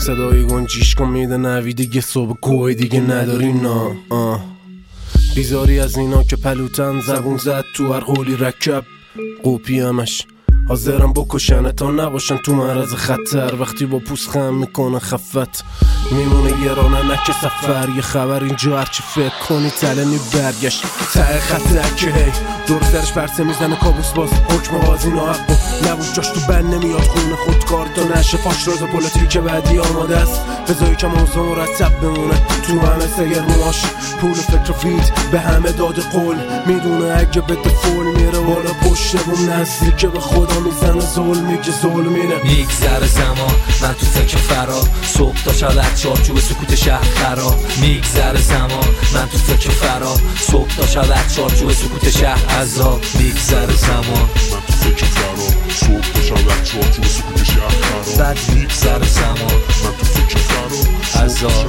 صدای گنجیش کن میده نوی دیگه صبح گوی دیگه نداری نا بیزاری از اینا که پلوتن زبون زد تو هر قولی رکب قوپی همش حاضرم بکشنه تا نباشن تو معرض خطر وقتی با پوست خم میکنه خفت میمونه یه رانه که سفر یه خبر اینجا هرچی فکر کنی تلنی برگشت ته خط که هی دور سرش برسه میزنه کابوس باز حکم بازی ناحق نبود جاش تو بند نمیاد خونه خودکار تا نشه فاش روز پولیتیک بعدی آماده است بذاری که موضوع مرتب بمونه تو همه سیر ماش پول فکر و فید به همه داد قول میدونه اگه بده فول میره بالا پشت بوم نزدیک به خدا میزنه ظلمی که ظلمینه میگذره زمان من تو فکر فرار صبح تا شب چارچوب سکوت شهر خراب میگذره زمان من تو فکر فرار صبح تا شب چارچوب سکوت شهر عذاب میگذره زمان من تو فکر فرار صبح تا شب چارچوب سکوت شهر خراب بعد میگذره زمان من تو فکر فرار عذاب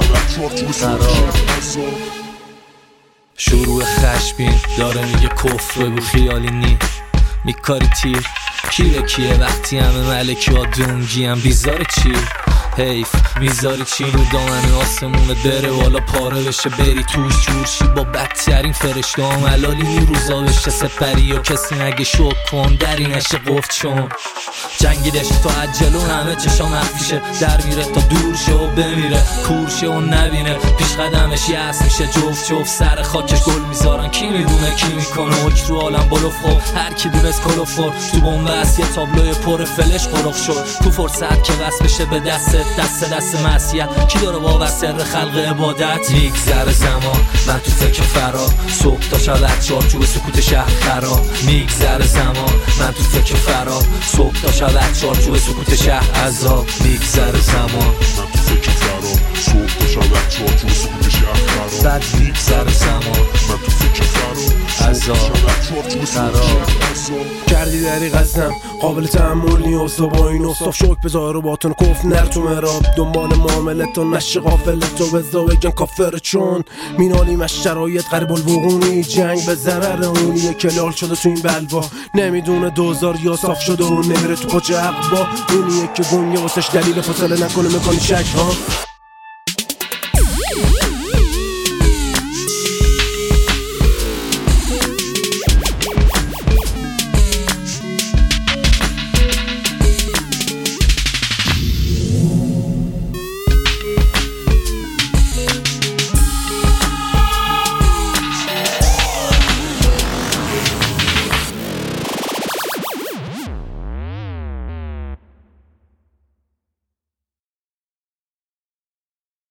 شروع خشبین داره میگه کفر بگو خیالی نی میکاری تیر کیه وقتی همه ملکی ها دونگی هم بیزار چی حیف میذاری چی رو دامن آسمونه بره والا پاره بشه بری توش جورشی با بدترین فرشته هم علالی نیروزا بشه سپری یا کسی نگه شک کن دری نشه قفت چون جنگیدش تا عجلو همه چشام مخفیشه در میره تا دور شه و بمیره کورشه و نبینه پیش قدمش یأس میشه جفت سر خاکش گل میذارن کی میدونه کی میکنه حک رو عالم بلوف خور هر کی دونست کلوفور تو بنبست یه تابلوی پر فلش قرق شد تو فرصت که وصل بشه به دست معصیت کی داره باور سر خلق عبادت میگذره زمان من تو فکر فرار صبح تا شب چارچوب سکوت شهر خراب میگذره زمان من تو فکر فرار صبح تا شب چارچوب سکوت شهر عذاب میگذره زمان من تو فکر فرار صبح تا شب چارچوب سکوت شهر خراب بعد میگذره زمان من تو فکر فرار عذاب کردی دریق ازم قابل تحمل نیست و با این اصطاف شک بذار و باتون کف نر تو مراب دنبال معاملت تا نشه غافلت و بزا بگن کافر چون مینالیم از شرایط قریب الوقونی جنگ به ضرر اونیه که لال شده تو این بلوا نمیدونه دوزار یا صاف شده و نمیره تو پاچه عقبا اونیه که گنگه واسش دلیل فاصله نکنه میکنی شک ها